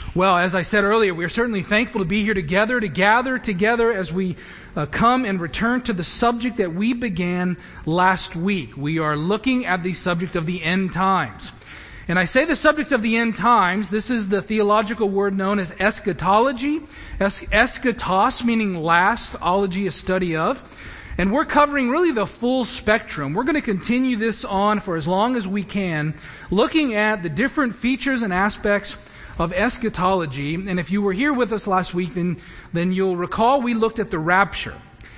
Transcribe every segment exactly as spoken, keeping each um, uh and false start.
Well, as I said earlier, we are certainly thankful to be here together, to gather together as we uh, come and return to the subject that we began last week. We are looking at the subject of the end times. And I say the subject of the end times, this is the theological word known as eschatology. Es- eschatos meaning last, ology a study of. And we're covering really the full spectrum. We're going to continue this on for as long as we can, looking at the different features and aspects of eschatology. And if you were here with us last week, then, then you'll recall we looked at the rapture.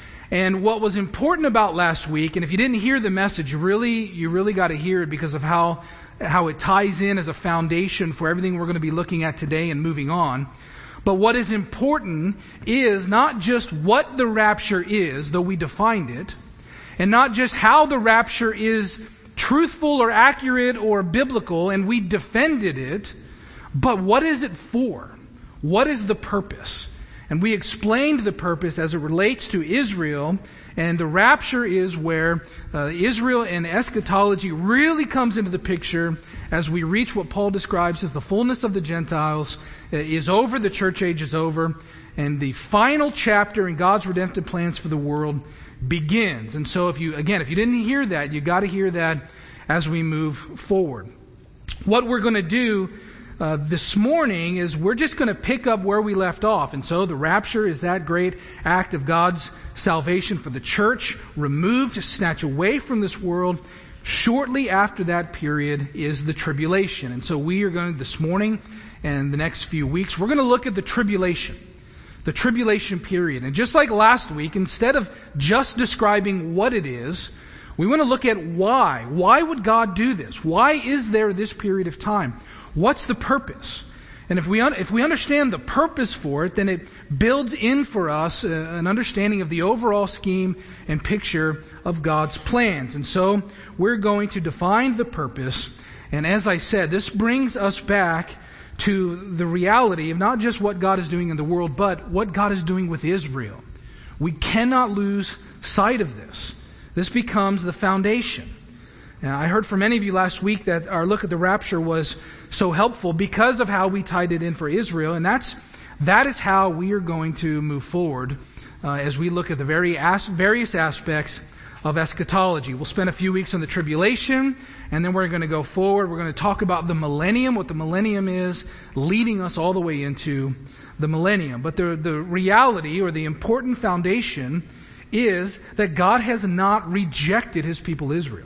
And what was important about last week, and if you didn't hear the message, you really, you really got to hear it because of how, how it ties in as a foundation for everything we're going to be looking at today and moving on. But what is important is not just what the rapture is, though we defined it, and not just how the rapture is truthful or accurate or biblical, and we defended it, but what is it for? What is the purpose? And we explained the purpose as it relates to Israel, and the rapture is where uh, Israel and eschatology really comes into the picture as we reach what Paul describes as the fullness of the Gentiles uh, is over, the church age is over, and the final chapter in God's redemptive plans for the world begins. And so if you, again, if you didn't hear that, you got to hear that as we move forward. What we're going to do Uh, this morning is we're just going to pick up where we left off. And so the rapture is that great act of God's salvation for the church, removed to snatch away from this world. Shortly after that period is the tribulation. And so we are going to, this morning and the next few weeks, we're going to look at the tribulation. The tribulation period. And just like last week, instead of just describing what it is, we want to look at why. Why would God do this? Why is there this period of time? What's the purpose? And if we un- if we understand the purpose for it, then it builds in for us uh, an understanding of the overall scheme and picture of God's plans. And so we're going to define the purpose. And as I said, this brings us back to the reality of not just what God is doing in the world, but what God is doing with Israel. We cannot lose sight of this. This becomes the foundation. Now, I heard from many of you last week that our look at the rapture was so helpful because of how we tied it in for Israel, and that's that is how we are going to move forward uh, as we look at the very as- various aspects of eschatology. We'll spend a few weeks on the tribulation, and then we're going to go forward. We're going to talk about the millennium, what the millennium is, leading us all the way into the millennium. But the the reality or the important foundation is that God has not rejected His people Israel.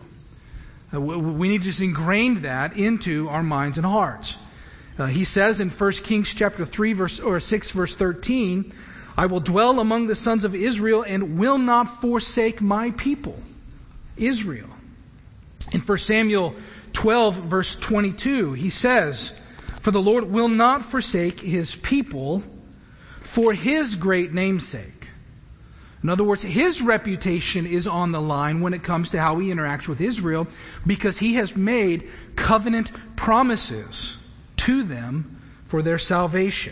We need to just ingrain that into our minds and hearts. Uh, he says in First Kings chapter three verse or six verse thirteen, I will dwell among the sons of Israel and will not forsake my people, Israel. In First Samuel twelve verse twenty-two, he says, for the Lord will not forsake His people for His great name's sake. In other words, His reputation is on the line when it comes to how He interacts with Israel because He has made covenant promises to them for their salvation.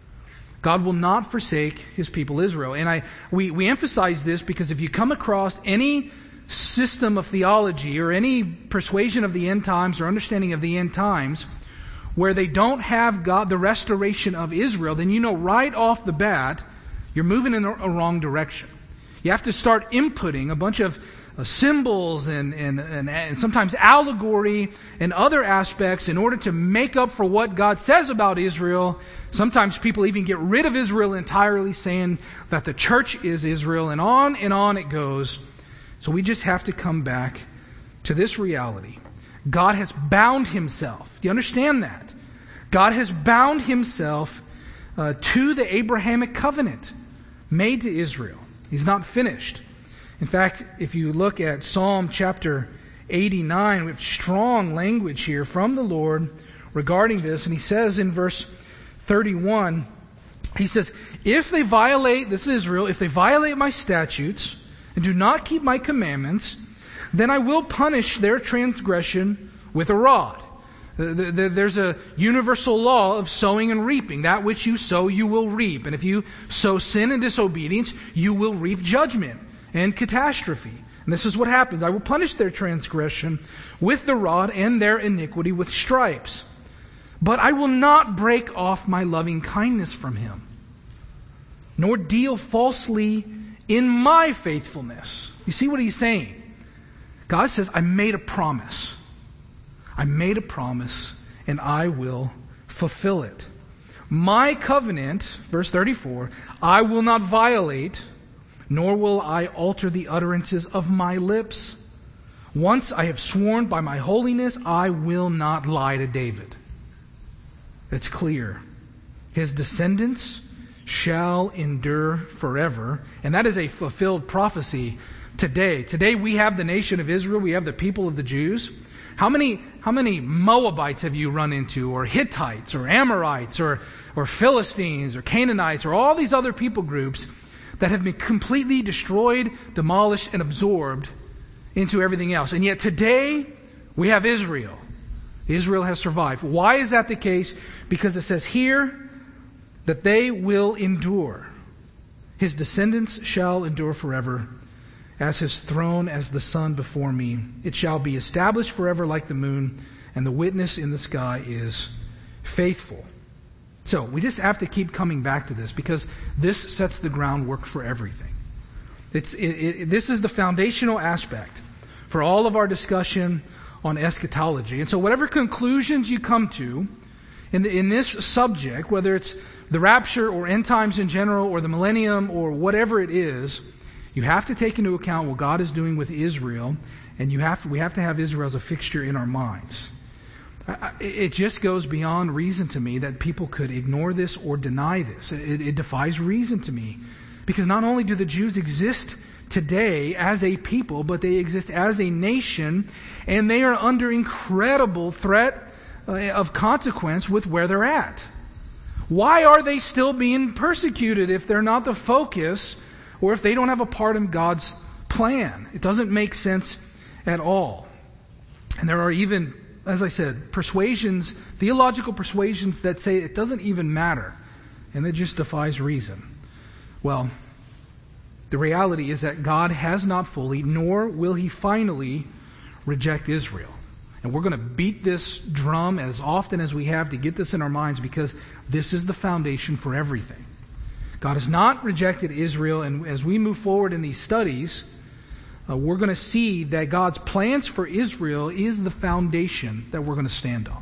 God will not forsake His people Israel. And I we, we emphasize this because if you come across any system of theology or any persuasion of the end times or understanding of the end times where they don't have God, the restoration of Israel, then you know right off the bat you're moving in a wrong direction. You have to start inputting a bunch of uh, symbols and, and, and, and sometimes allegory and other aspects in order to make up for what God says about Israel. Sometimes people even get rid of Israel entirely, saying that the church is Israel, and on and on it goes. So we just have to come back to this reality. God has bound Himself. Do you understand that? God has bound Himself uh, to the Abrahamic covenant made to Israel. He's not finished. In fact, if you look at Psalm chapter eighty-nine, we have strong language here from the Lord regarding this. And He says in verse thirty-one, He says, if they violate, this is Israel, if they violate my statutes and do not keep my commandments, then I will punish their transgression with a rod. There's a universal law of sowing and reaping. That which you sow, you will reap. And if you sow sin and disobedience, you will reap judgment and catastrophe. And this is what happens. I will punish their transgression with the rod and their iniquity with stripes. But I will not break off my loving kindness from him, nor deal falsely in my faithfulness. You see what he's saying? God says, I made a promise. I made a promise, and I will fulfill it. My covenant, verse thirty-four, I will not violate, nor will I alter the utterances of my lips. Once I have sworn by my holiness, I will not lie to David. That's clear. His descendants shall endure forever. And that is a fulfilled prophecy today. Today we have the nation of Israel. We have the people of the Jews. How many, how many Moabites have you run into? Or Hittites, or Amorites, or, or Philistines, or Canaanites, or all these other people groups that have been completely destroyed, demolished, and absorbed into everything else. And yet today we have Israel. Israel has survived. Why is that the case? Because it says here that they will endure. His descendants shall endure forever, as his throne as the sun before me. It shall be established forever like the moon, and the witness in the sky is faithful. So we just have to keep coming back to this, because this sets the groundwork for everything. It's, it, it, this is the foundational aspect for all of our discussion on eschatology. And so whatever conclusions you come to in, the, in this subject, whether it's the rapture or end times in general or the millennium or whatever it is, you have to take into account what God is doing with Israel, and you have to, we have to have Israel as a fixture in our minds. I, it just goes beyond reason to me that people could ignore this or deny this. It, it defies reason to me, because not only do the Jews exist today as a people, but they exist as a nation, and they are under incredible threat uh, of consequence with where they're at. Why are they still being persecuted if they're not the focus, or if they don't have a part in God's plan? It doesn't make sense at all. And there are even, as I said, persuasions, theological persuasions that say it doesn't even matter, and it just defies reason. Well, the reality is that God has not fully, nor will He finally, reject Israel. And we're going to beat this drum as often as we have to get this in our minds, because this is the foundation for everything. God has not rejected Israel, and as we move forward in these studies, uh, we're going to see that God's plans for Israel is the foundation that we're going to stand on.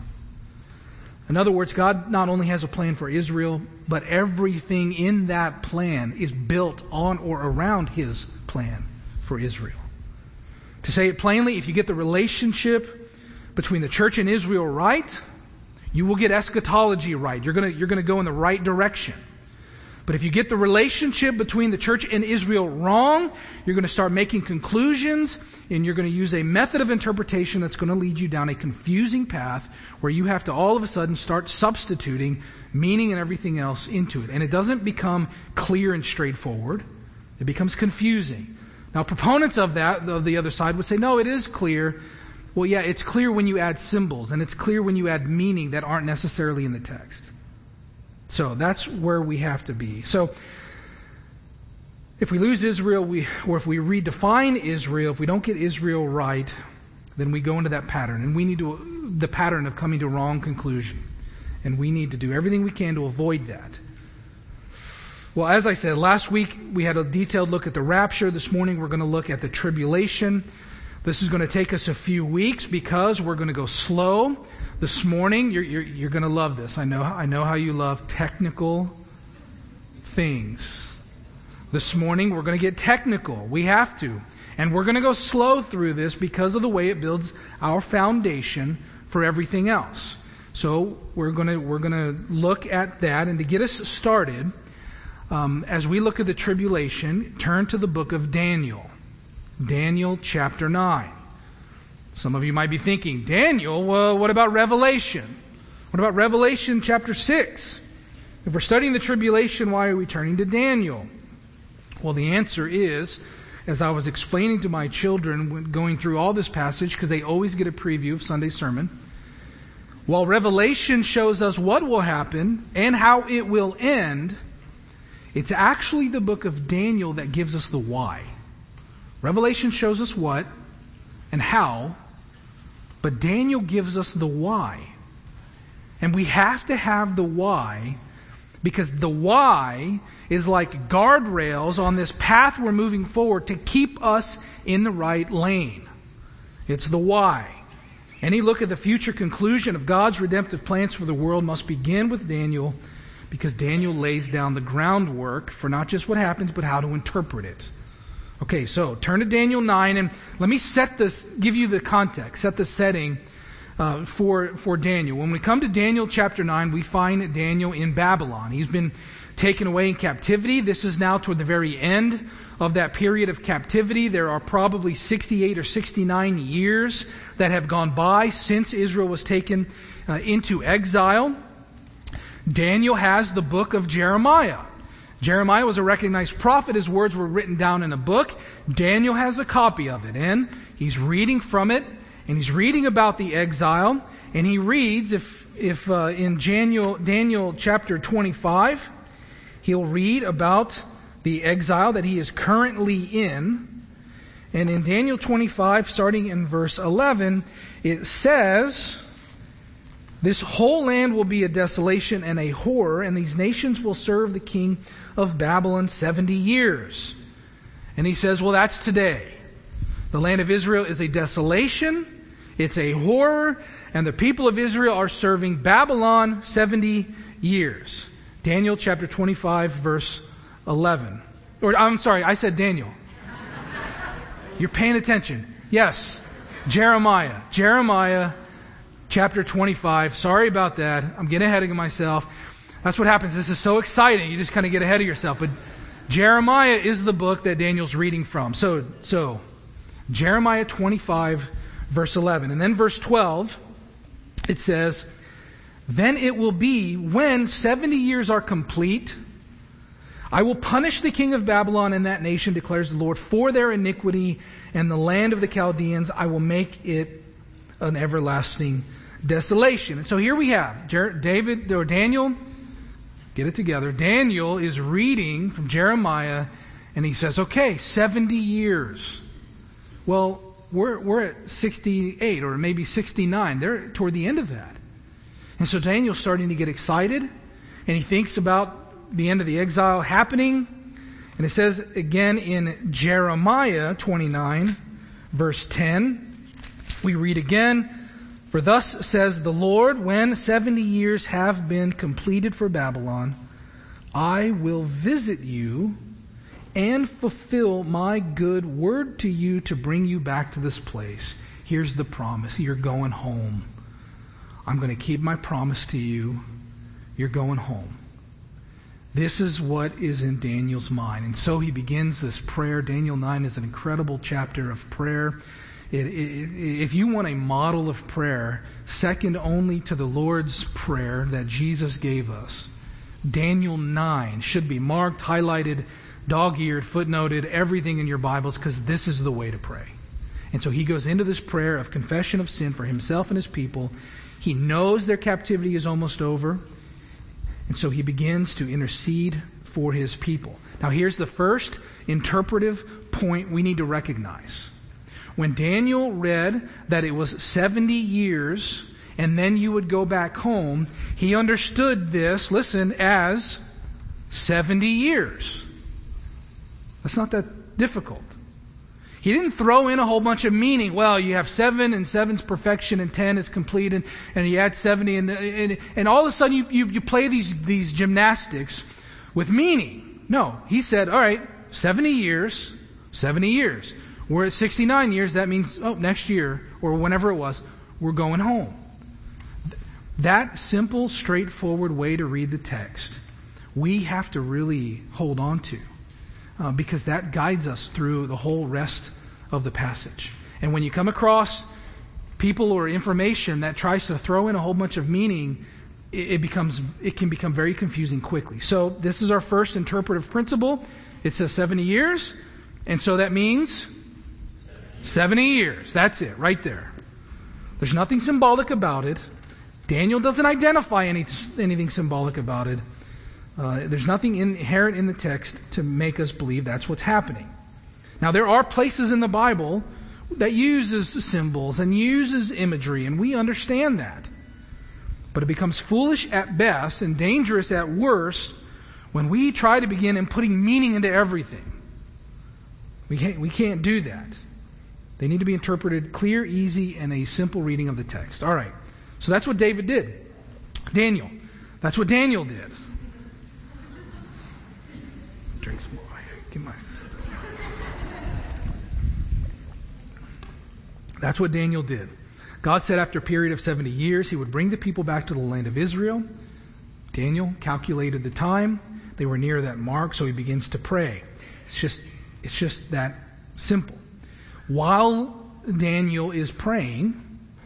In other words, God not only has a plan for Israel, but everything in that plan is built on or around His plan for Israel. To say it plainly, if you get the relationship between the church and Israel right, you will get eschatology right. You're going to, you're going to go in the right direction. But if you get the relationship between the church and Israel wrong, you're going to start making conclusions, and you're going to use a method of interpretation that's going to lead you down a confusing path where you have to all of a sudden start substituting meaning and everything else into it. And it doesn't become clear and straightforward. It becomes confusing. Now, proponents of that, of the other side, would say, no, it is clear. Well, yeah, it's clear when you add symbols, and it's clear when you add meaning that aren't necessarily in the text. So that's where we have to be. So if we lose Israel, we, or if we redefine Israel, if we don't get Israel right, then we go into that pattern. And we need to, the pattern of coming to a wrong conclusion. And we need to do everything we can to avoid that. Well, as I said, last week we had a detailed look at the rapture. This morning we're going to look at the tribulation. This is going to take us a few weeks because we're going to go slow. This morning, you're, you're, you're going to love this. I know, I know how you love technical things. This morning, we're going to get technical. We have to. And we're going to go slow through this because of the way it builds our foundation for everything else. So we're going to, we're going to look at that. And to get us started, um, as we look at the tribulation, turn to the book of Daniel. Daniel chapter nine. Some of you might be thinking, Daniel, well, what about Revelation? What about Revelation chapter six? If we're studying the tribulation, why are we turning to Daniel? Well, the answer is, as I was explaining to my children when going through all this passage, because they always get a preview of Sunday's sermon, while Revelation shows us what will happen and how it will end, it's actually the book of Daniel that gives us the why. Revelation shows us what and how, but Daniel gives us the why. And we have to have the why, because the why is like guardrails on this path we're moving forward to keep us in the right lane. It's the why. Any look at the future conclusion of God's redemptive plans for the world must begin with Daniel, because Daniel lays down the groundwork for not just what happens, but how to interpret it. Okay, so turn to Daniel nine, and let me set this, give you the context, set the setting uh, for for Daniel. When we come to Daniel chapter nine, we find Daniel in Babylon. He's been taken away in captivity. This is now toward the very end of that period of captivity. There are probably sixty-eight or sixty-nine years that have gone by since Israel was taken uh, into exile. Daniel has the book of Jeremiah. Jeremiah was a recognized prophet. His words were written down in a book. Daniel has a copy of it, and he's reading from it, and he's reading about the exile, and he reads, if if uh, in Daniel, Daniel chapter twenty-five, he'll read about the exile that he is currently in. And in Daniel twenty-five, starting in verse eleven, it says, "This whole land will be a desolation and a horror, and these nations will serve the king of Babylon seventy years. And he says, well, that's today. The land of Israel is a desolation, it's a horror, and the people of Israel are serving Babylon seventy years. Daniel chapter twenty-five, verse eleven. Or, I'm sorry, I said Daniel. You're paying attention. Yes, Jeremiah. Jeremiah chapter twenty-five. Sorry about that. I'm getting ahead of myself. That's what happens. This is so exciting. You just kind of get ahead of yourself. But Jeremiah is the book that Daniel's reading from. So, so Jeremiah twenty-five, verse eleven. And then verse twelve, it says, "Then it will be when seventy years are complete, I will punish the king of Babylon and that nation, declares the Lord, for their iniquity, and the land of the Chaldeans I will make it an everlasting desolation." And so here we have David or Daniel. Get it together. Daniel is reading from Jeremiah, and he says, "Okay, seventy years." Well, we're we're at sixty-eight or maybe sixty-nine. They're toward the end of that, and so Daniel's starting to get excited, and he thinks about the end of the exile happening. And it says again in Jeremiah twenty-nine, verse ten. We read again, "For thus says the Lord, when seventy years have been completed for Babylon, I will visit you and fulfill my good word to you to bring you back to this place." Here's the promise. You're going home. I'm going to keep my promise to you. You're going home. This is what is in Daniel's mind. And so he begins this prayer. Daniel nine is an incredible chapter of prayer. It, it, if you want a model of prayer, second only to the Lord's Prayer that Jesus gave us, Daniel nine should be marked, highlighted, dog-eared, footnoted, everything in your Bibles, because this is the way to pray. And so he goes into this prayer of confession of sin for himself and his people. He knows their captivity is almost over. And so he begins to intercede for his people. Now here's the first interpretive point we need to recognize. When Daniel read that it was seventy years and then you would go back home, he understood this, listen, as seventy years. That's not that difficult. He didn't throw in a whole bunch of meaning. Well, you have seven, and seven's perfection, and ten is complete, and, and you add seventy, and, and and all of a sudden you, you you play these these gymnastics with meaning. No, he said, all right, seventy years, seventy years. We're at sixty-nine years. That means, oh, next year, or whenever it was, we're going home. That simple, straightforward way to read the text, we have to really hold on to. Uh, because that guides us through the whole rest of the passage. And when you come across people or information that tries to throw in a whole bunch of meaning, it, it becomes it can become very confusing quickly. So this is our first interpretive principle. It says seventy years, and so that means seventy years. That's it, right there. There's nothing symbolic about it. Daniel doesn't identify any, anything symbolic about it. Uh, there's nothing inherent in the text to make us believe that's what's happening. Now, there are places in the Bible that uses symbols and uses imagery, and we understand that. But it becomes foolish at best and dangerous at worst when we try to begin in putting meaning into everything. We can't, we can't do that. They need to be interpreted clear, easy, and a simple reading of the text. All right. So that's what David did. Daniel. That's what Daniel did. Drink some more. Get my... That's what Daniel did. God said after a period of seventy years, he would bring the people back to the land of Israel. Daniel calculated the time. They were near that mark, so he begins to pray. It's just, it's just that simple. While Daniel is praying,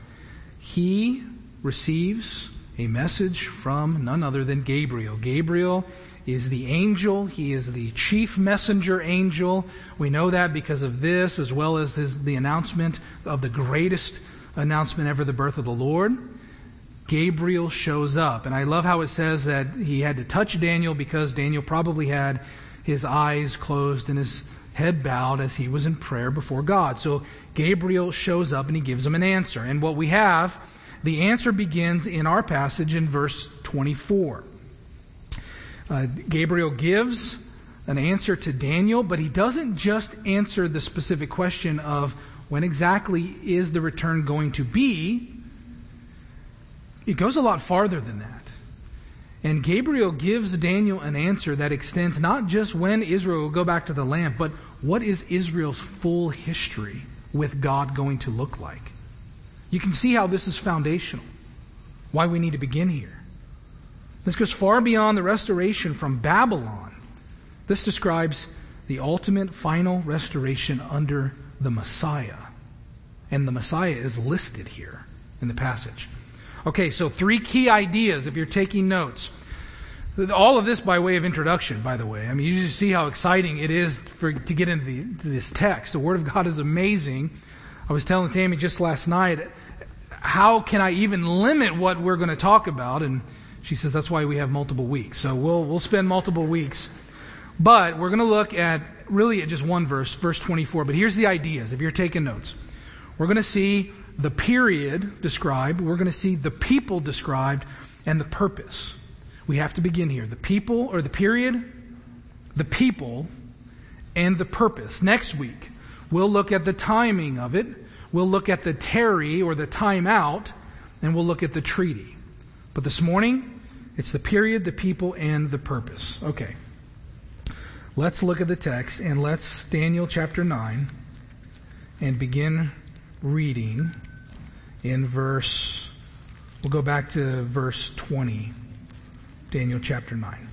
he receives a message from none other than Gabriel. Gabriel is the angel. He is the chief messenger angel. We know that because of this, as well as this, the announcement of the greatest announcement ever, the birth of the Lord. Gabriel shows up. And I love how it says that he had to touch Daniel because Daniel probably had his eyes closed and his head bowed as he was in prayer before God. So Gabriel shows up and he gives him an answer. And what we have, the answer begins in our passage in verse twenty-four. Uh, Gabriel gives an answer to Daniel, but he doesn't just answer the specific question of when exactly is the return going to be. It goes a lot farther than that. And Gabriel gives Daniel an answer that extends not just when Israel will go back to the land, but what is Israel's full history with God going to look like. You can see how this is foundational. Why we need to begin here. This goes far beyond the restoration from Babylon. This describes the ultimate final restoration under the Messiah. And the Messiah is listed here in the passage. Okay, so three key ideas if you're taking notes. All of this by way of introduction, by the way. I mean, you just see how exciting it is for, to get into, the, into this text. The Word of God is amazing. I was telling Tammy just last night, how can I even limit what we're going to talk about? And she says that's why we have multiple weeks. So we'll we'll spend multiple weeks. But we're going to look at really at just one verse, verse twenty-four. But here's the ideas, if you're taking notes. We're going to see the period described. We're going to see the people described and the purpose. We have to begin here. The people, or the period, the people, and the purpose. Next week, we'll look at the timing of it. We'll look at the tarry, or the time out, and we'll look at the treaty. But this morning, it's the period, the people, and the purpose. Okay. Let's look at the text, and let's, Daniel chapter nine, and begin reading in verse, we'll go back to verse twenty, Daniel chapter nine.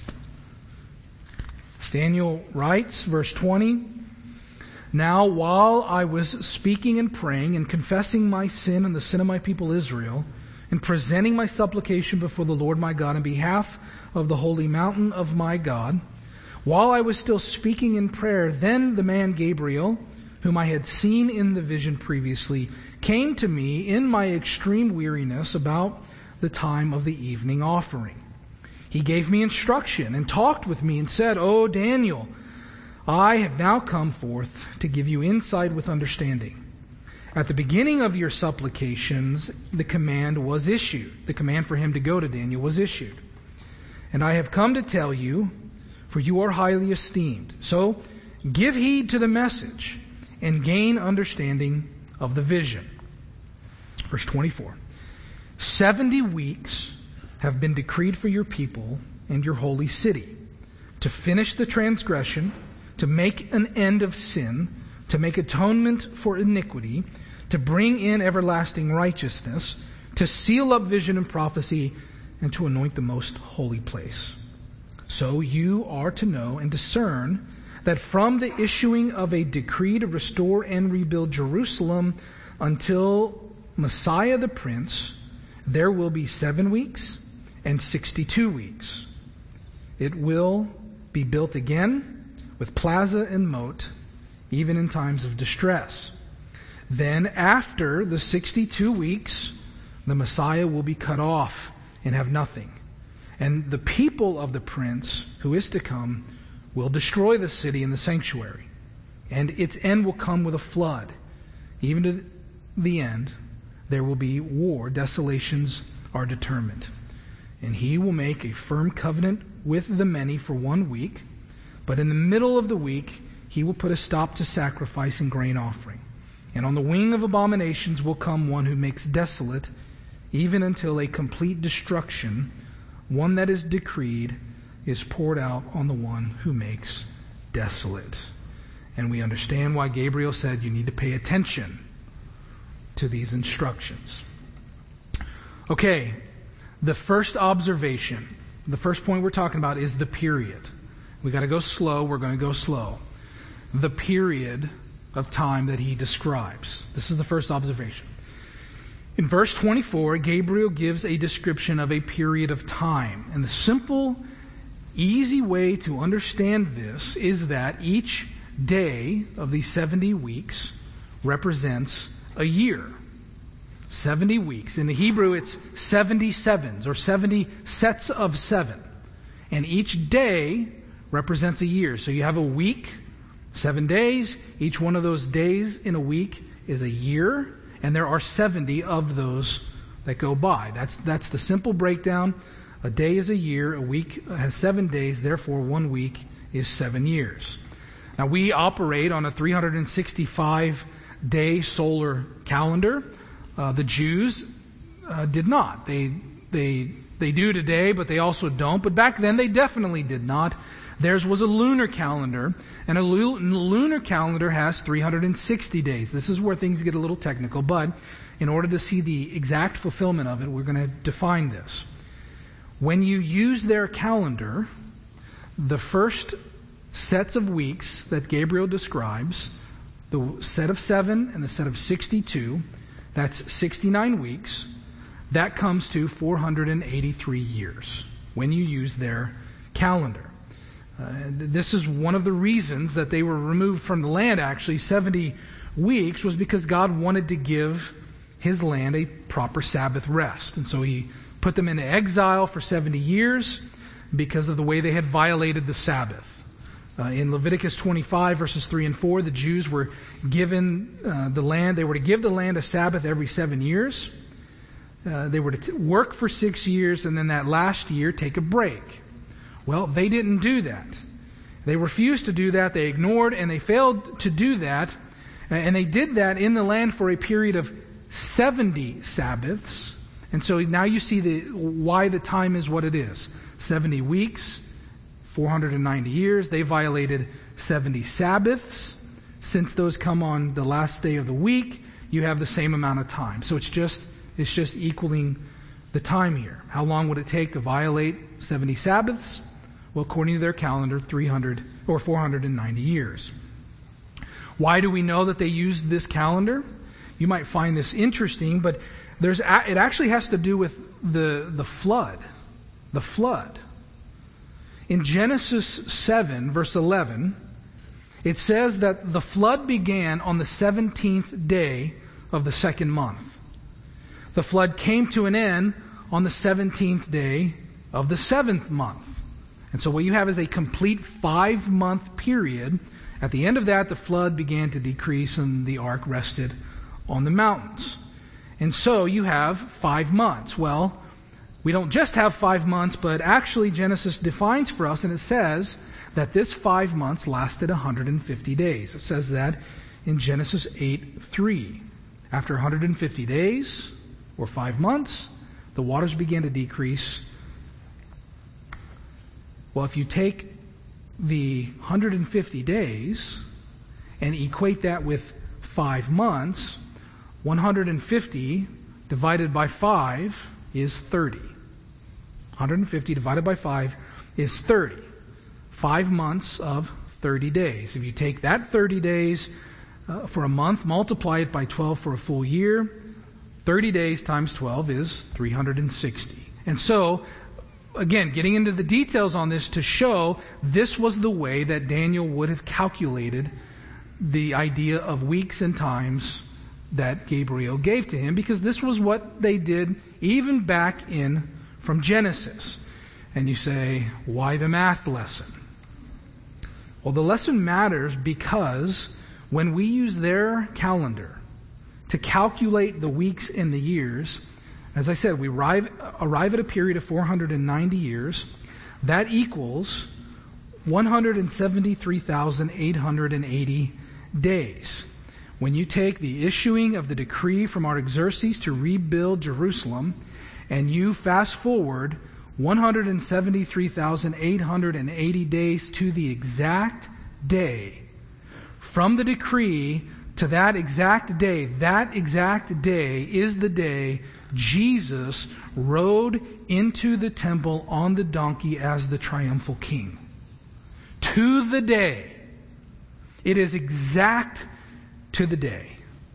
Daniel writes, verse twenty, "Now while I was speaking and praying and confessing my sin and the sin of my people Israel, and presenting my supplication before the Lord my God on behalf of the holy mountain of my God, while I was still speaking in prayer, then the man Gabriel, whom I had seen in the vision previously, came to me in my extreme weariness about the time of the evening offering. He gave me instruction and talked with me and said, 'O Daniel, I have now come forth to give you insight with understanding. At the beginning of your supplications, the command was issued.'" The command for him to go to Daniel was issued. "And I have come to tell you, for you are highly esteemed. So give heed to the message and gain understanding of the vision." Verse twenty-four. "Seventy weeks have been decreed for your people and your holy city, to finish the transgression, to make an end of sin, to make atonement for iniquity, to bring in everlasting righteousness, to seal up vision and prophecy, and to anoint the most holy place. So you are to know and discern that from the issuing of a decree to restore and rebuild Jerusalem until Messiah the Prince, there will be seven weeks and sixty-two weeks. It will be built again with plaza and moat, even in times of distress. Then after the sixty-two weeks, the Messiah will be cut off and have nothing. And the people of the prince who is to come will destroy the city and the sanctuary. And its end will come with a flood. Even to the end, there will be war, desolations are determined. And he will make a firm covenant with the many for one week, but in the middle of the week he will put a stop to sacrifice and grain offering. And on the wing of abominations will come one who makes desolate, even until a complete destruction, one that is decreed, is poured out on the one who makes desolate. And we understand why Gabriel said you need to pay attention to these instructions. Okay, the first observation, the first point we're talking about is the period. We got to go slow. We're going to go slow. The period of time that he describes. This is the first observation. In verse twenty-four, Gabriel gives a description of a period of time. And the simple, easy way to understand this is that each day of these seventy weeks represents a year. seventy weeks. In the Hebrew, it's seventy sevens, or seventy sets of seven. And each day represents a year. So you have a week, seven days. Each one of those days in a week is a year. And there are seventy of those that go by. That's, that's the simple breakdown. A day is a year. A week has seven days. Therefore, one week is seven years. Now, we operate on a three hundred sixty-five day solar calendar. Uh, the Jews uh, did not. They they they do today, but they also don't. But back then, they definitely did not. Theirs was a lunar calendar, and a lu- lunar calendar has three hundred sixty days. This is where things get a little technical, but in order to see the exact fulfillment of it, we're going to define this. When you use their calendar, the first sets of weeks that Gabriel describes, the set of seven and the set of sixty-two, that's sixty-nine weeks, that comes to four hundred eighty-three years when you use their calendar. Uh, this is one of the reasons that they were removed from the land, actually. seventy weeks was because God wanted to give his land a proper Sabbath rest. And so he put them into exile for seventy years because of the way they had violated the Sabbath. Uh, in Leviticus twenty-five, verses three and four, the Jews were given uh, the land. They were to give the land a Sabbath every seven years. Uh, they were to t- work for six years and then that last year take a break. Well, they didn't do that. They refused to do that. They ignored and they failed to do that. And they did that in the land for a period of seventy Sabbaths. And so now you see the why the time is what it is. seventy weeks, four hundred ninety years. They violated seventy Sabbaths. Since those come on the last day of the week, you have the same amount of time. So it's just it's just equaling the time here. How long would it take to violate seventy Sabbaths? Well, according to their calendar, three hundred or four hundred ninety years. Why do we know that they used this calendar? You might find this interesting, but there's a, it actually has to do with the the flood. The flood. In Genesis seven, verse eleven, it says that the flood began on the seventeenth day of the second month. The flood came to an end on the seventeenth day of the seventh month. And so what you have is a complete five-month period. At the end of that, the flood began to decrease and the ark rested on the mountains. And so you have five months. Well, we don't just have five months, but actually Genesis defines for us, and it says that this five months lasted one hundred fifty days. It says that in Genesis eight three. After one hundred fifty days, or five months, the waters began to decrease. Well, if you take the one hundred fifty days and equate that with five months, one hundred fifty divided by five is thirty. one hundred fifty divided by five is thirty. Five months of thirty days. If you take that thirty days uh, for a month, multiply it by twelve for a full year, thirty days times twelve is three hundred sixty. And so, again, getting into the details on this to show this was the way that Daniel would have calculated the idea of weeks and times that Gabriel gave to him, because this was what they did even back in from Genesis. And you say, why the math lesson? Well, the lesson matters because when we use their calendar to calculate the weeks and the years, As I said, we arrive, arrive at a period of four hundred ninety years. That equals one hundred seventy-three thousand eight hundred eighty days. When you take the issuing of the decree from Artaxerxes to rebuild Jerusalem, and you fast forward one hundred seventy-three thousand eight hundred eighty days to the exact day, from the decree to that exact day, that exact day is the day Jesus rode into the temple on the donkey as the triumphal king. To the day. It is exact to the day.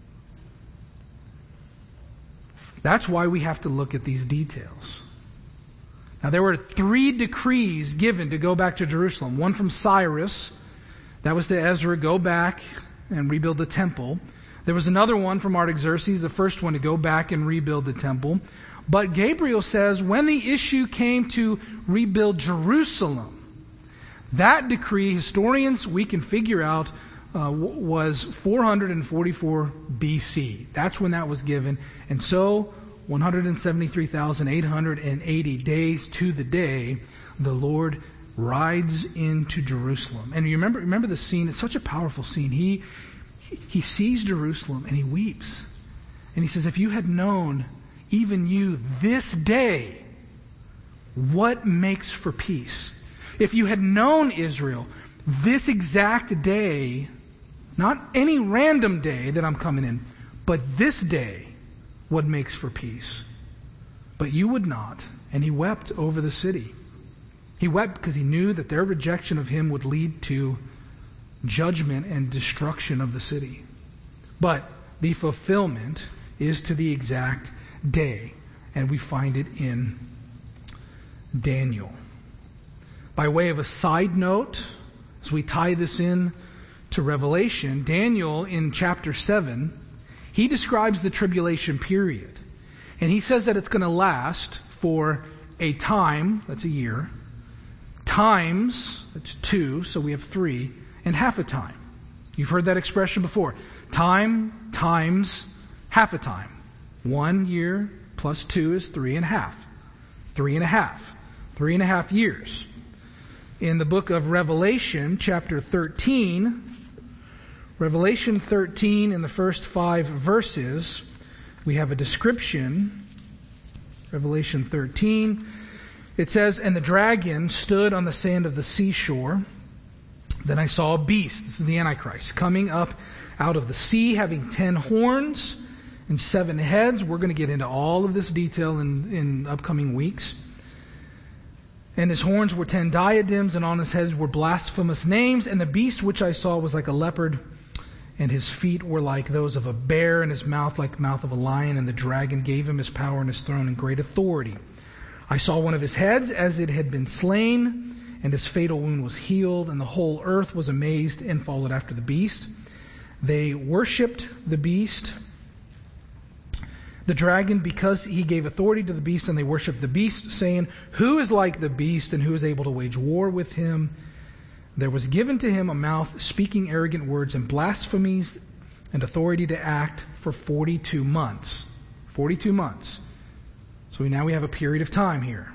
That's why we have to look at these details. Now, there were three decrees given to go back to Jerusalem. One from Cyrus, that was to Ezra, go back and rebuild the temple. There was another one from Artaxerxes, the first one to go back and rebuild the temple. But Gabriel says when the issue came to rebuild Jerusalem, that decree, historians, we can figure out, uh, was four hundred forty-four B C. That's when that was given. And so, one hundred seventy-three thousand eight hundred eighty days to the day, the Lord rides into Jerusalem. And you remember, remember the scene? It's such a powerful scene. He, he sees Jerusalem and he weeps. And he says, if you had known, even you, this day, what makes for peace? If you had known, Israel, this exact day, not any random day that I'm coming in, but this day, what makes for peace? But you would not. And he wept over the city. He wept because he knew that their rejection of him would lead to judgment and destruction of the city. But the fulfillment is to the exact day. And we find it in Daniel. By way of a side note, as we tie this in to Revelation, Daniel in chapter seven, he describes the tribulation period. And he says that it's going to last for a time, that's a year, times, that's two, so we have three, and half a time. You've heard that expression before. Time times half a time. One year plus two is three and a half. Three and a half. Three and a half years. In the book of Revelation, chapter thirteen, Revelation thirteen, in the first five verses, we have a description. Revelation thirteen, it says, and the dragon stood on the sand of the seashore. Then I saw a beast, this is the Antichrist, coming up out of the sea, having ten horns and seven heads. We're going to get into all of this detail in, in upcoming weeks. And his horns were ten diadems, and on his heads were blasphemous names. And the beast which I saw was like a leopard, and his feet were like those of a bear, and his mouth like the mouth of a lion. And the dragon gave him his power and his throne and great authority. I saw one of his heads as it had been slain, and his fatal wound was healed, and the whole earth was amazed and followed after the beast. They worshipped the beast, the dragon, because he gave authority to the beast, and they worshipped the beast, saying, who is like the beast, and who is able to wage war with him? There was given to him a mouth speaking arrogant words and blasphemies, and authority to act for forty-two months. forty-two months. So we, now we have a period of time here.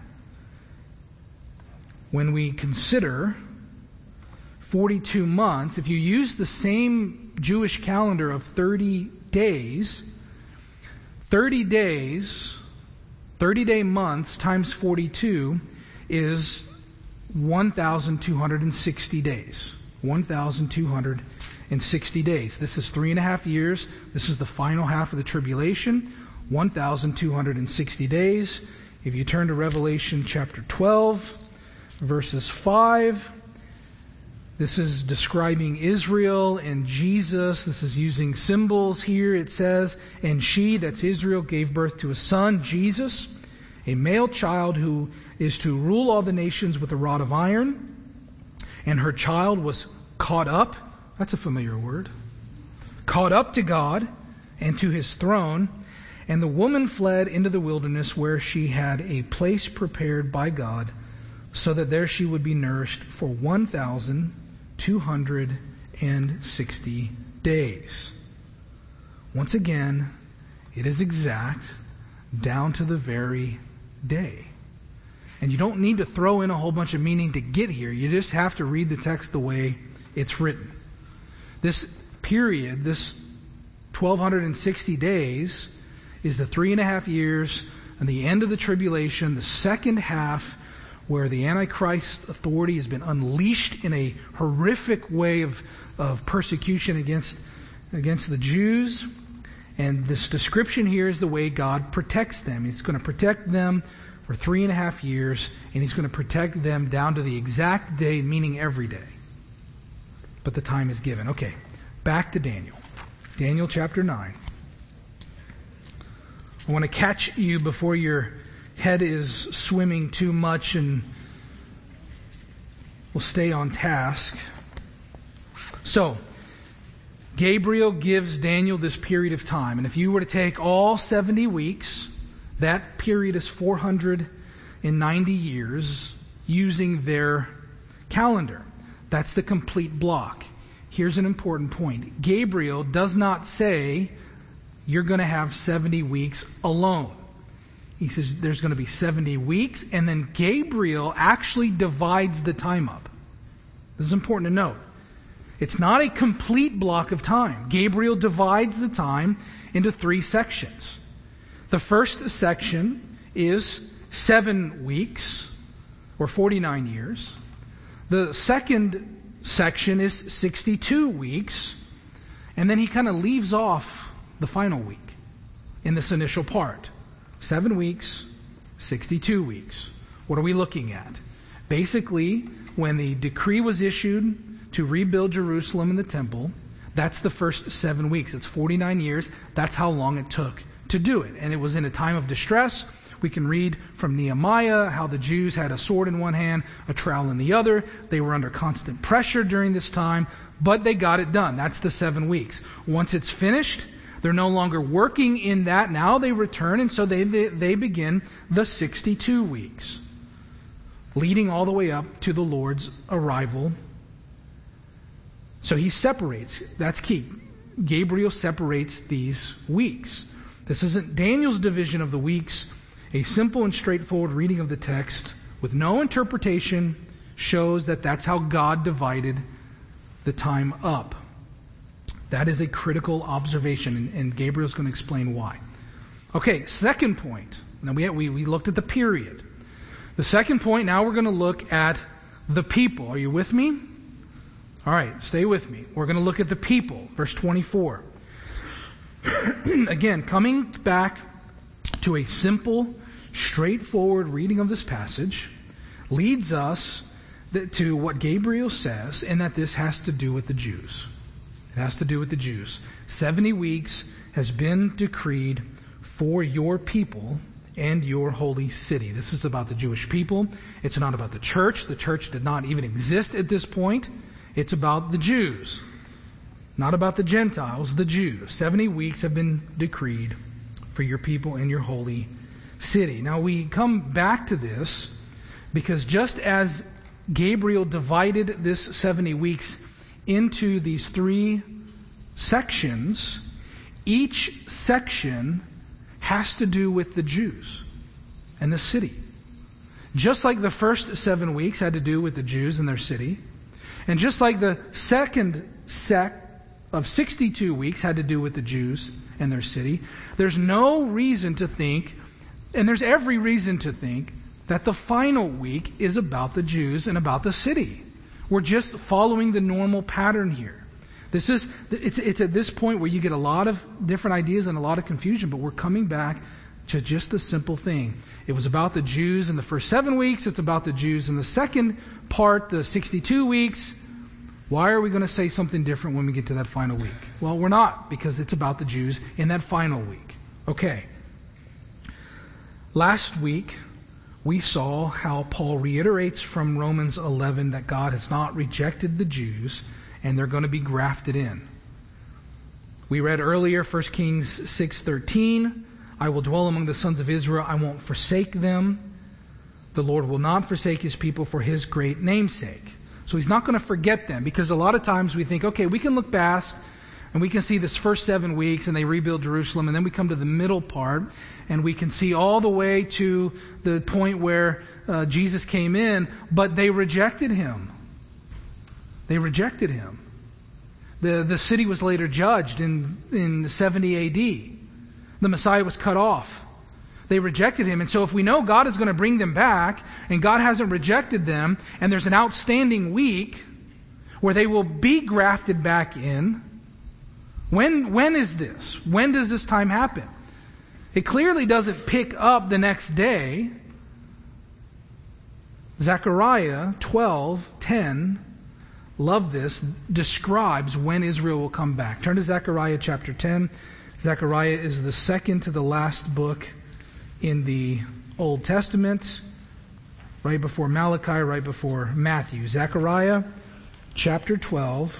When we consider forty-two months, if you use the same Jewish calendar of thirty days, thirty days, thirty-day months times forty-two is one thousand two hundred sixty days. one thousand two hundred sixty days. This is three and a half years. This is the final half of the tribulation. one thousand two hundred sixty days. If you turn to Revelation chapter twelve, verses five, this is describing Israel and Jesus. This is using symbols here. It says, and she, that's Israel, gave birth to a son, Jesus, a male child who is to rule all the nations with a rod of iron. And her child was caught up, that's a familiar word, caught up to God and to his throne. And the woman fled into the wilderness where she had a place prepared by God, so that there she would be nourished for one thousand two hundred sixty days. Once again, it is exact. down to the very day. And you don't need to throw in a whole bunch of meaning to get here. You just have to read the text the way it's written. This period, this twelve sixty days, is the three and a half years and the end of the tribulation, the second half where the Antichrist authority has been unleashed in a horrific way of, of persecution against, against the Jews. And this description here is the way God protects them. He's going to protect them for three and a half years, and He's going to protect them down to the exact day, meaning every day. But the time is given. Okay, back to Daniel. Daniel chapter nine. I want to catch you before your head is swimming too much, and we'll stay on task. So, Gabriel gives Daniel this period of time. And if you were to take all seventy weeks, that period is four hundred ninety years using their calendar. That's the complete block. Here's an important point. Gabriel does not say you're going to have seventy weeks alone. He says there's going to be seventy weeks, and then Gabriel actually divides the time up. This is important to note. It's not a complete block of time. Gabriel divides the time into three sections. The first section is seven weeks, or forty-nine years. The second section is sixty-two weeks, and then he kind of leaves off the final week in this initial part. Seven weeks, sixty-two weeks. What are we looking at? Basically, when the decree was issued to rebuild Jerusalem and the temple, that's the first seven weeks. It's forty-nine years. That's how long it took to do it. And it was in a time of distress. We can read from Nehemiah how the Jews had a sword in one hand, a trowel in the other. They were under constant pressure during this time, but they got it done. That's the seven weeks. Once it's finished, they're no longer working in that. Now they return, and so they, they, they begin the sixty-two weeks, leading all the way up to the Lord's arrival. So he separates. That's key. Gabriel separates these weeks. This isn't Daniel's division of the weeks. A simple and straightforward reading of the text with no interpretation shows that that's how God divided the time up. That is a critical observation, and, and Gabriel's going to explain why. Okay, second point. Now we, we we looked at the period. The second point, now we're going to look at the people. Are you with me? All right, stay with me. We're going to look at the people, verse twenty-four. Again, coming back to a simple, straightforward reading of this passage leads us to what Gabriel says, and that this has to do with the Jews. It has to do with the Jews. Seventy weeks has been decreed for your people and your holy city. This is about the Jewish people. It's not about the church. The church did not even exist at this point. It's about the Jews. Not about the Gentiles, the Jews. Seventy weeks have been decreed for your people and your holy city. Now we come back to this because just as Gabriel divided this seventy weeks into these three sections, each section has to do with the Jews and the city. Just like the first seven weeks had to do with the Jews and their city, and just like the second set of sixty-two weeks had to do with the Jews and their city, there's no reason to think, and there's every reason to think, that the final week is about the Jews and about the city. We're just following the normal pattern here. This is, it's, it's at this point where you get a lot of different ideas and a lot of confusion, but we're coming back to just the simple thing. It was about the Jews in the first seven weeks. It's about the Jews in the second part, the sixty-two weeks. Why are we going to say something different when we get to that final week? Well, we're not, because it's about the Jews in that final week. Okay. Last week, we saw how Paul reiterates from Romans eleven that God has not rejected the Jews and they're going to be grafted in. We read earlier First Kings six thirteen, I will dwell among the sons of Israel, I won't forsake them. The Lord will not forsake His people for His great name's sake. So He's not going to forget them, because a lot of times we think, okay, we can look past And we can see this first seven weeks and they rebuild Jerusalem, and then we come to the middle part and we can see all the way to the point where uh, Jesus came in, but they rejected him. They rejected him. The, the city was later judged in, in seventy A D. The Messiah was cut off. They rejected him. And so if we know God is going to bring them back, and God hasn't rejected them, and there's an outstanding week where they will be grafted back in, when when is this? When does this time happen? It clearly doesn't pick up the next day. Zechariah twelve ten, love this, describes when Israel will come back. Turn to Zechariah chapter ten. Zechariah is the second to the last book in the Old Testament, right before Malachi, right before Matthew. Zechariah chapter twelve.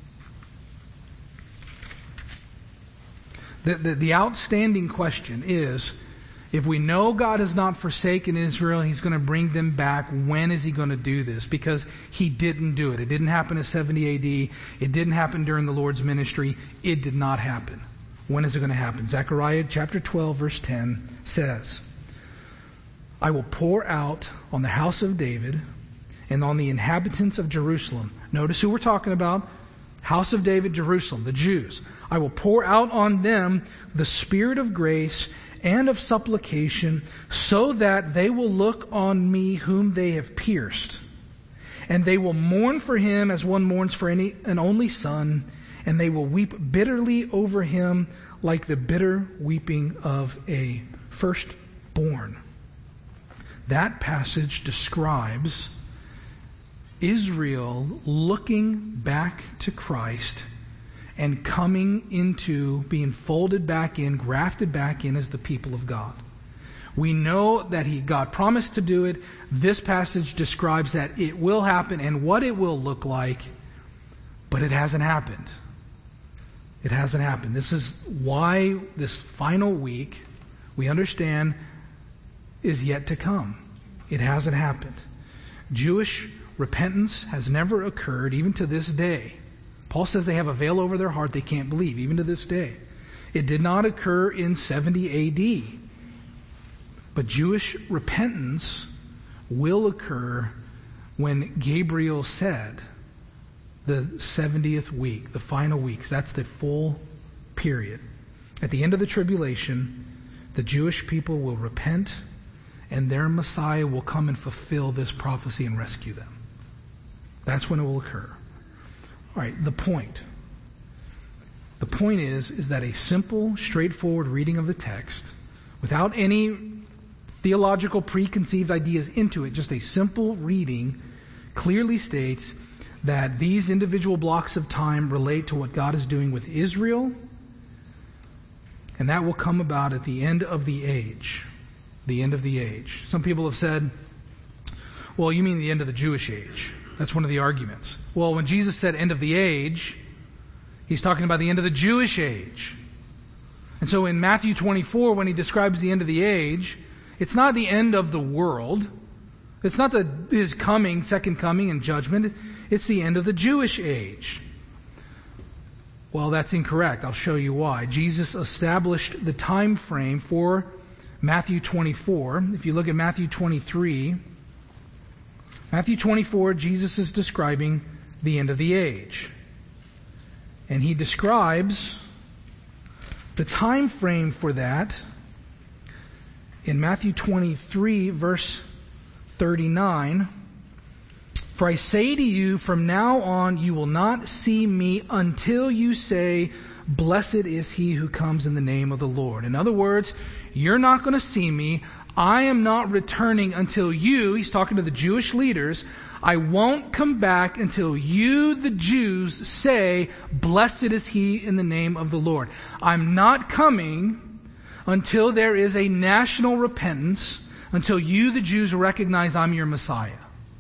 The, the, the outstanding question is, if we know God has not forsaken Israel, He's going to bring them back, when is He going to do this? Because He didn't do it. It didn't happen in seventy A D. It didn't happen during the Lord's ministry. It did not happen. When is it going to happen? Zechariah chapter twelve verse ten says, I will pour out on the house of David and on the inhabitants of Jerusalem. Notice who we're talking about. House of David, Jerusalem, the Jews. I will pour out on them the spirit of grace and of supplication, so that they will look on me whom they have pierced. And they will mourn for him as one mourns for any, an only son, and they will weep bitterly over him like the bitter weeping of a firstborn. That passage describes Israel looking back to Christ and coming into being folded back in, grafted back in as the people of God. We know that he, God promised to do it. This passage describes that it will happen and what it will look like, but it hasn't happened. It hasn't happened. This is why this final week, we understand, is yet to come. It hasn't happened. Jewish repentance has never occurred, even to this day. Paul says they have a veil over their heart they can't believe, even to this day. It did not occur in seventy A D. But Jewish repentance will occur when Gabriel said, the seventieth week, the final weeks, that's the full period. At the end of the tribulation, the Jewish people will repent, and their Messiah will come and fulfill this prophecy and rescue them. That's when it will occur. All right, the point. The point is, is that a simple, straightforward reading of the text, without any theological preconceived ideas into it, just a simple reading, clearly states that these individual blocks of time relate to what God is doing with Israel, and that will come about at the end of the age. The end of the age. Some people have said, well, you mean the end of the Jewish age. That's one of the arguments. Well, when Jesus said end of the age, He's talking about the end of the Jewish age. And so in Matthew twenty-four, when He describes the end of the age, it's not the end of the world. It's not the, His coming, second coming and judgment. It's the end of the Jewish age. Well, that's incorrect. I'll show you why. Jesus established the time frame for Matthew twenty-four. If you look at Matthew twenty-three, Matthew twenty-four, Jesus is describing the end of the age. And He describes the time frame for that in Matthew twenty-three, verse thirty-nine. For I say to you, from now on you will not see me until you say, blessed is he who comes in the name of the Lord. In other words, you're not going to see me. I am not returning until you, He's talking to the Jewish leaders, I won't come back until you, the Jews, say, blessed is he in the name of the Lord. I'm not coming until there is a national repentance, until you, the Jews, recognize I'm your Messiah.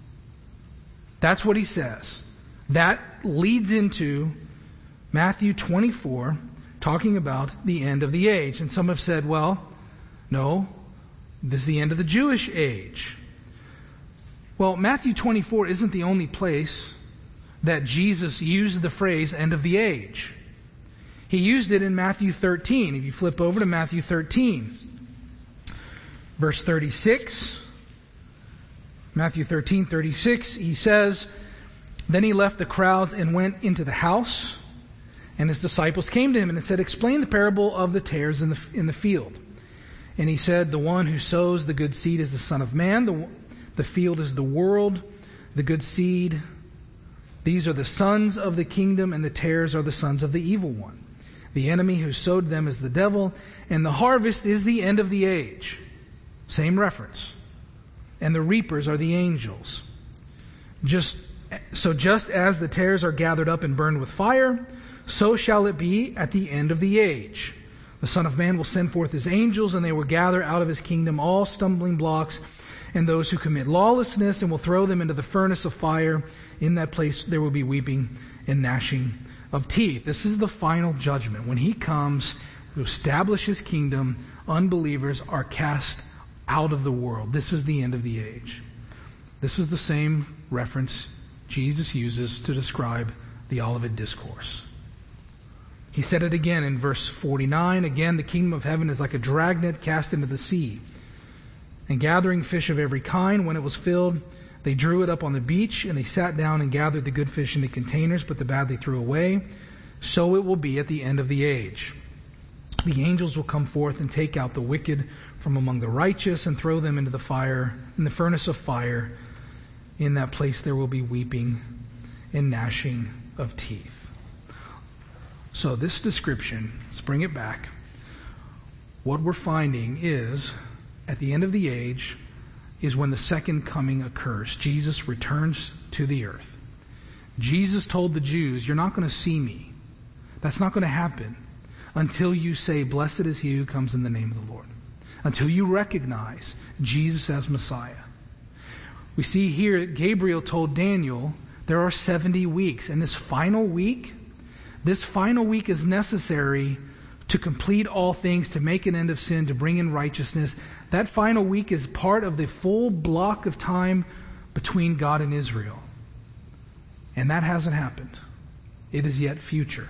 That's what He says. That leads into Matthew twenty-four, talking about the end of the age. And some have said, well, no, this is the end of the Jewish age. Well, Matthew twenty-four isn't the only place that Jesus used the phrase end of the age. He used it in Matthew thirteen. If you flip over to Matthew thirteen, verse thirty-six, Matthew thirteen, thirty-six, he says, "Then he left the crowds and went into the house, and his disciples came to him and said, 'Explain the parable of the tares in the, in the field.' And he said, 'The one who sows the good seed is the Son of Man. The, the field is the world. The good seed, these are the sons of the kingdom, and the tares are the sons of the evil one. The enemy who sowed them is the devil, and the harvest is the end of the age.'" Same reference. "And the reapers are the angels. Just so just as the tares are gathered up and burned with fire, so shall it be at the end of the age. The Son of Man will send forth his angels, and they will gather out of his kingdom all stumbling blocks and those who commit lawlessness, and will throw them into the furnace of fire. In that place there will be weeping and gnashing of teeth." This is the final judgment. When he comes to establish his kingdom, unbelievers are cast out of the world. This is the end of the age. This is the same reference Jesus uses to describe the Olivet Discourse. He said it again in verse forty-nine. "Again, the kingdom of heaven is like a dragnet cast into the sea, and gathering fish of every kind. When it was filled, they drew it up on the beach, and they sat down and gathered the good fish into containers, but the bad they threw away. So it will be at the end of the age. The angels will come forth and take out the wicked from among the righteous and throw them into the fire, in the furnace of fire. In that place there will be weeping and gnashing of teeth." So this description, let's bring it back. What we're finding is, at the end of the age, is when the second coming occurs. Jesus returns to the earth. Jesus told the Jews, "You're not going to see me. That's not going to happen until you say, 'Blessed is he who comes in the name of the Lord.'" Until you recognize Jesus as Messiah. We see here Gabriel told Daniel there are seventy weeks. And this final week, this final week is necessary to complete all things, to make an end of sin, to bring in righteousness. That final week is part of the full block of time between God and Israel. And that hasn't happened. It is yet future.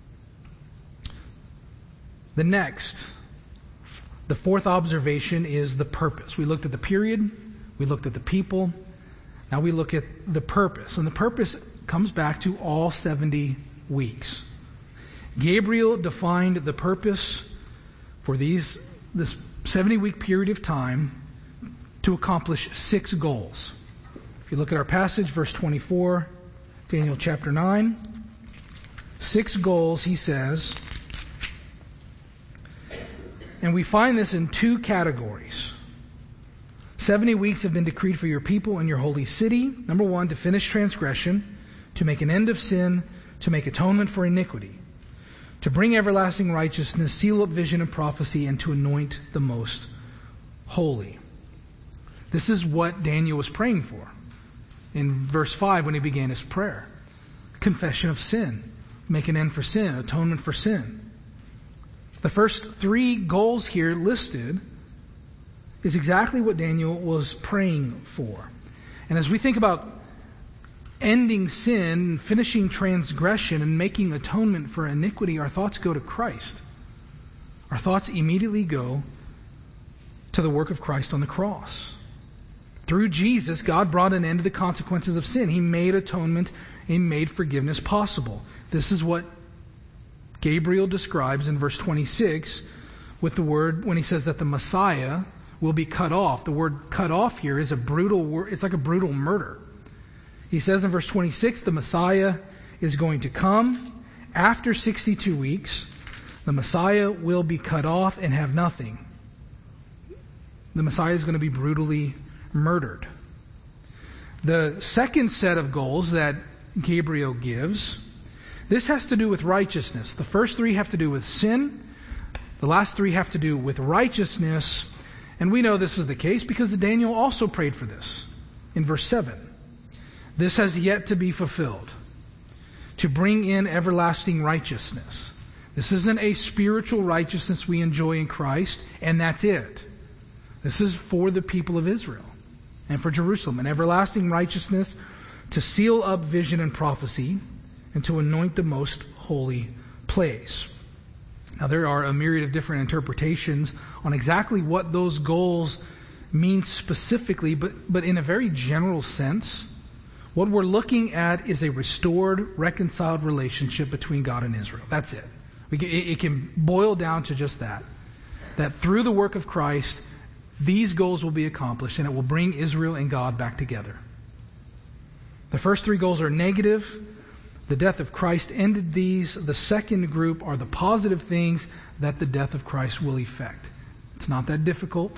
The next, the fourth observation is the purpose. We looked at the period, we looked at the people, now we look at the purpose. And the purpose comes back to all seventy weeks. Gabriel defined the purpose for these this seventy-week period of time to accomplish six goals. If you look at our passage, verse twenty-four, Daniel chapter nine, six goals, he says, and we find this in two categories. Seventy weeks have been decreed for your people and your holy city. Number one, to finish transgression, to make an end of sin, to make atonement for iniquity, to bring everlasting righteousness, seal up vision and prophecy, and to anoint the most holy. This is what Daniel was praying for in verse five when he began his prayer. Confession of sin, make an end for sin, atonement for sin. The first three goals here listed is exactly what Daniel was praying for. And as we think about ending sin, finishing transgression, and making atonement for iniquity, our thoughts go to Christ. Our thoughts immediately go to the work of Christ on the cross. Through Jesus, God brought an end to the consequences of sin. He made atonement, He made forgiveness possible. This is what Gabriel describes in verse twenty-six with the word, when he says that the Messiah will be cut off. The word cut off here is a brutal word. It's like a brutal murder. He says in verse twenty-six, the Messiah is going to come after sixty-two weeks. The Messiah will be cut off and have nothing. The Messiah is going to be brutally murdered. The second set of goals that Gabriel gives, this has to do with righteousness. The first three have to do with sin. The last three have to do with righteousness. And we know this is the case because Daniel also prayed for this in verse seven. This has yet to be fulfilled, to bring in everlasting righteousness. This isn't a spiritual righteousness we enjoy in Christ, and that's it. This is for the people of Israel and for Jerusalem, an everlasting righteousness to seal up vision and prophecy and to anoint the most holy place. Now, there are a myriad of different interpretations on exactly what those goals mean specifically, but, but in a very general sense, what we're looking at is a restored, reconciled relationship between God and Israel. That's it. We can, it, it can boil down to just that. That through the work of Christ, these goals will be accomplished, and it will bring Israel and God back together. The first three goals are negative. The death of Christ ended these. The second group are the positive things that the death of Christ will effect. It's not that difficult.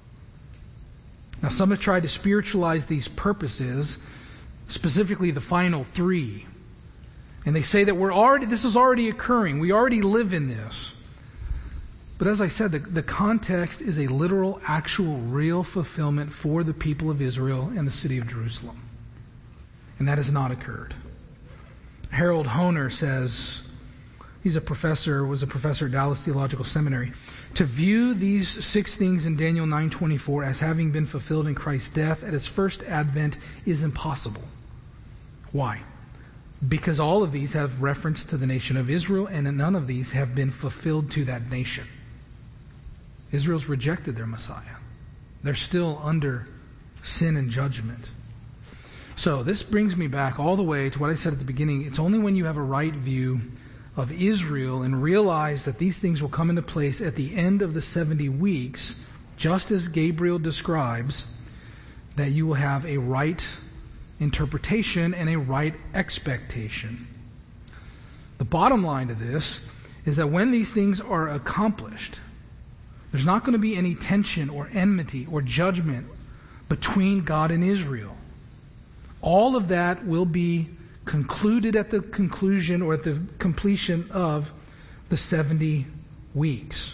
Now, some have tried to spiritualize these purposes, specifically the final three. And they say that we're already, this is already occurring. We already live in this. But as I said, the, the context is a literal, actual, real fulfillment for the people of Israel and the city of Jerusalem. And that has not occurred. Harold Hoehner says, he's a professor, was a professor at Dallas Theological Seminary, to view these six things in Daniel nine twenty-four as having been fulfilled in Christ's death at his first advent is impossible. Why? Because all of these have reference to the nation of Israel, and none of these have been fulfilled to that nation. Israel's rejected their Messiah. They're still under sin and judgment. So this brings me back all the way to what I said at the beginning. It's only when you have a right view of Israel and realize that these things will come into place at the end of the seventy weeks, just as Gabriel describes, that you will have a right interpretation and a right expectation. The bottom line to this is that when these things are accomplished, there's not going to be any tension or enmity or judgment between God and Israel. All of that will be concluded at the conclusion or at the completion of the seventy weeks.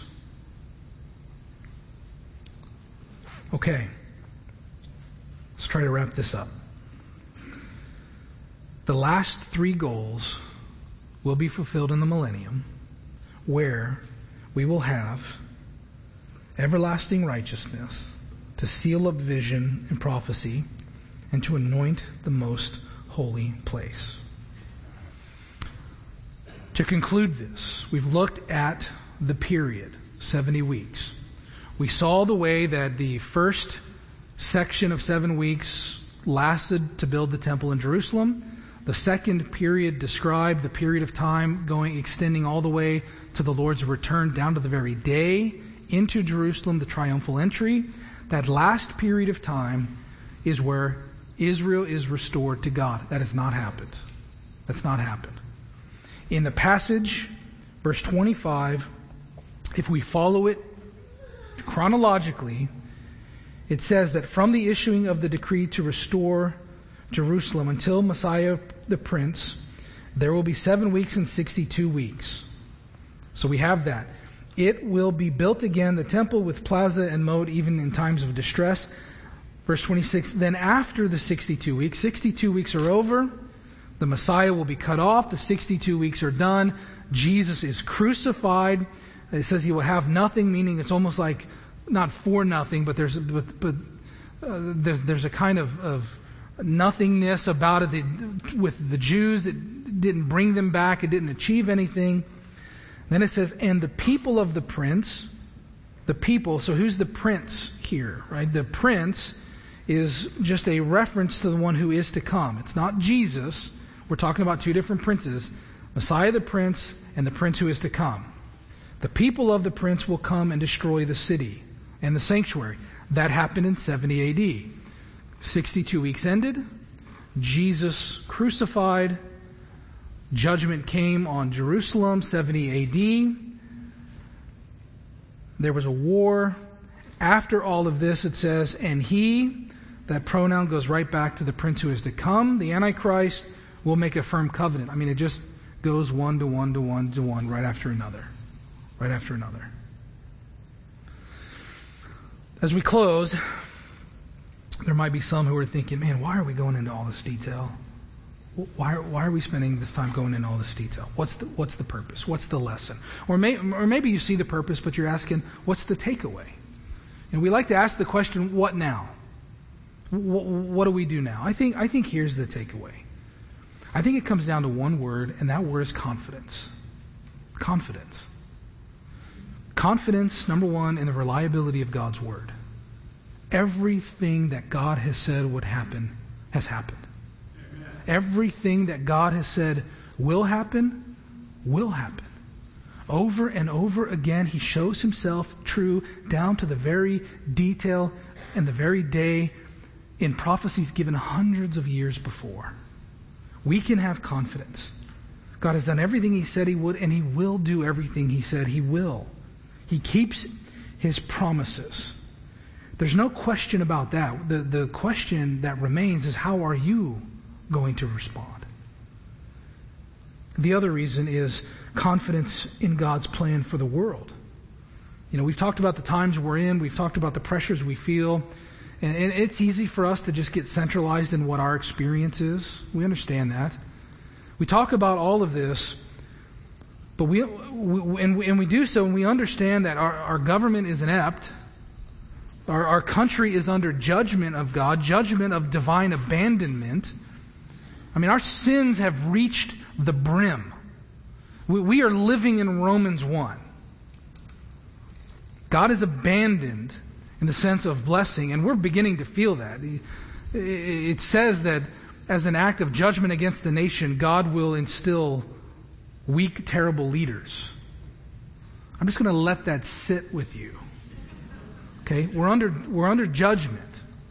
Okay. Let's try to wrap this up. The last three goals will be fulfilled in the millennium, where we will have everlasting righteousness to seal up vision and prophecy and to anoint the most holy place. To conclude this, we've looked at the period, seventy weeks. We saw the way that the first section of seven weeks lasted to build the temple in Jerusalem. The second period described the period of time going, extending all the way to the Lord's return down to the very day into Jerusalem, the triumphal entry. That last period of time is where Israel is restored to God. That has not happened. That's not happened. In the passage, verse twenty-five, if we follow it chronologically, it says that from the issuing of the decree to restore Jerusalem until Messiah the Prince, there will be seven weeks and sixty-two weeks. So we have that. It will be built again, the temple with plaza and moat, even in times of distress. Verse twenty-six, then after the sixty-two weeks, sixty-two weeks are over, the Messiah will be cut off, the sixty-two weeks are done, Jesus is crucified. It says he will have nothing, meaning it's almost like not for nothing, but there's but, but uh, there's there's a kind of, of nothingness about it that, with the Jews. It didn't bring them back. It didn't achieve anything. Then it says, and the people of the prince, the people. So who's the prince here, right? The prince is just a reference to the one who is to come. It's not Jesus. We're talking about two different princes, Messiah the Prince and the Prince who is to come. The people of the Prince will come and destroy the city and the sanctuary. That happened in seventy A D. sixty-two weeks ended. Jesus crucified. Judgment came on Jerusalem, seventy A D. There was a war. After all of this, it says, and he, that pronoun goes right back to the Prince who is to come, the Antichrist, will make a firm covenant. I mean, it just goes one to one to one to one right after another. Right after another. As we close, there might be some who are thinking, man, why are we going into all this detail? Why, why are we spending this time going into all this detail? What's the, what's the purpose? What's the lesson? Or, may, or maybe you see the purpose, but you're asking, what's the takeaway? And we like to ask the question, what now? What, what do we do now? I think, I think here's the takeaway. I think it comes down to one word, and that word is confidence. Confidence. Confidence, number one, in the reliability of God's Word. Everything that God has said would happen has happened. Amen. Everything that God has said will happen, will happen. Over and over again, He shows Himself true down to the very detail and the very day in prophecies given hundreds of years before. We can have confidence. God has done everything He said He would, and He will do everything He said He will. He keeps His promises. There's no question about that. The, the question that remains is, how are you going to respond? The other reason is confidence in God's plan for the world. You know, we've talked about the times we're in. We've talked about the pressures we feel. And, and it's easy for us to just get centralized in what our experience is. We understand that. We talk about all of this, but we, we and, we and we do so, and we understand that our, our government is inept. Our, our country is under judgment of God, judgment of divine abandonment. I mean, our sins have reached the brim. We, we are living in Romans one. God is abandoned in the sense of blessing, and we're beginning to feel that. It says that as an act of judgment against the nation, God will instill weak, terrible leaders. I'm just going to let that sit with you. Okay? We're under, we're under judgment.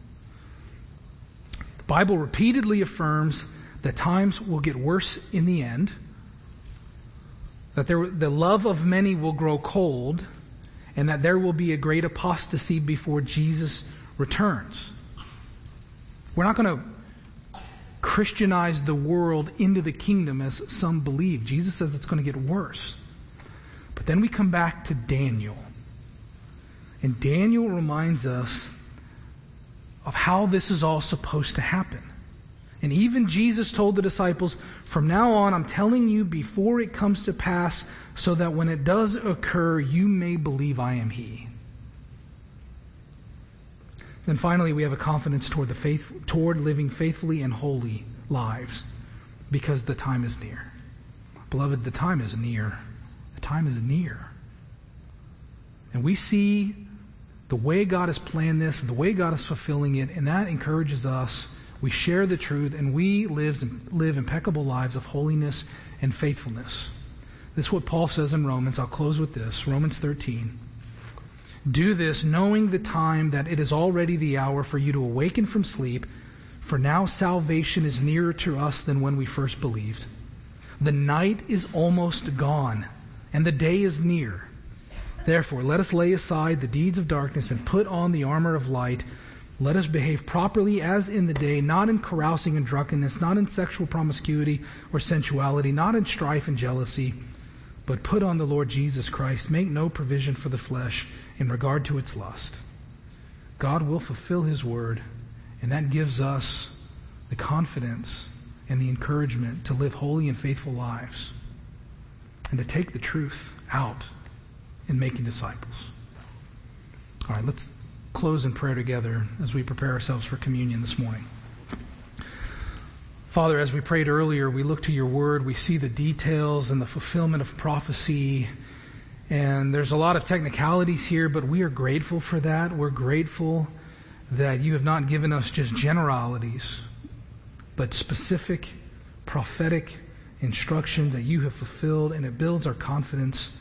The Bible repeatedly affirms that times will get worse in the end, that there, the love of many will grow cold, and that there will be a great apostasy before Jesus returns. We're not going to Christianize the world into the kingdom as some believe. Jesus says it's going to get worse. But then we come back to Daniel. And Daniel reminds us of how this is all supposed to happen. And even Jesus told the disciples, from now on, I'm telling you before it comes to pass, so that when it does occur, you may believe I am He. Then finally, we have a confidence toward the faith, toward living faithfully and holy lives, because the time is near. Beloved, the time is near. The time is near. And we see the way God has planned this, the way God is fulfilling it, and that encourages us. We share the truth, and we live, live impeccable lives of holiness and faithfulness. This is what Paul says in Romans. I'll close with this. Romans thirteen. Do this knowing the time that it is already the hour for you to awaken from sleep, for now salvation is nearer to us than when we first believed. The night is almost gone, and the day is near. Therefore, let us lay aside the deeds of darkness and put on the armor of light. Let us behave properly as in the day, not in carousing and drunkenness, not in sexual promiscuity or sensuality, not in strife and jealousy, but put on the Lord Jesus Christ. Make no provision for the flesh in regard to its lust. God will fulfill His word, and that gives us the confidence and the encouragement to live holy and faithful lives and to take the truth out in making disciples. All right, let's close in prayer together as we prepare ourselves for communion this morning. Father, as we prayed earlier, we look to your word, we see the details and the fulfillment of prophecy, and there's a lot of technicalities here, but we are grateful for that. We're grateful that you have not given us just generalities, but specific prophetic instructions that you have fulfilled, and it builds our confidence.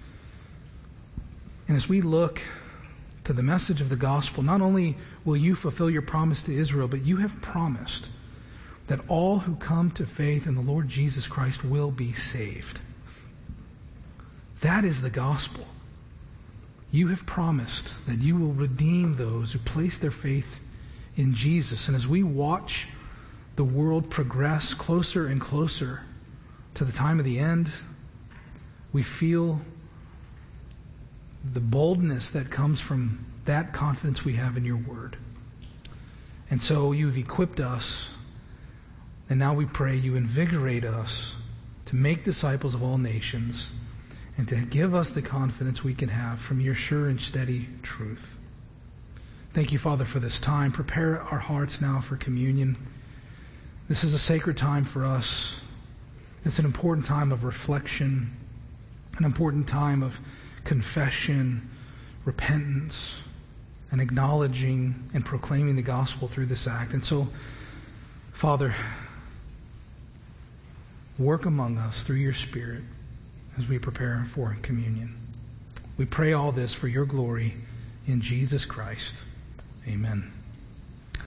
And as we look to the message of the gospel, not only will you fulfill your promise to Israel, but you have promised that all who come to faith in the Lord Jesus Christ will be saved. That is the gospel. You have promised that you will redeem those who place their faith in Jesus. And as we watch the world progress closer and closer to the time of the end, we feel the boldness that comes from that confidence we have in your word. And so you've equipped us, and now we pray you invigorate us to make disciples of all nations and to give us the confidence we can have from your sure and steady truth. Thank you, Father, for this time. Prepare our hearts now for communion. This is a sacred time for us. It's an important time of reflection, an important time of confession, repentance, and acknowledging and proclaiming the gospel through this act. And so, Father, work among us through your Spirit as we prepare for communion. We pray all this for your glory in Jesus Christ. Amen.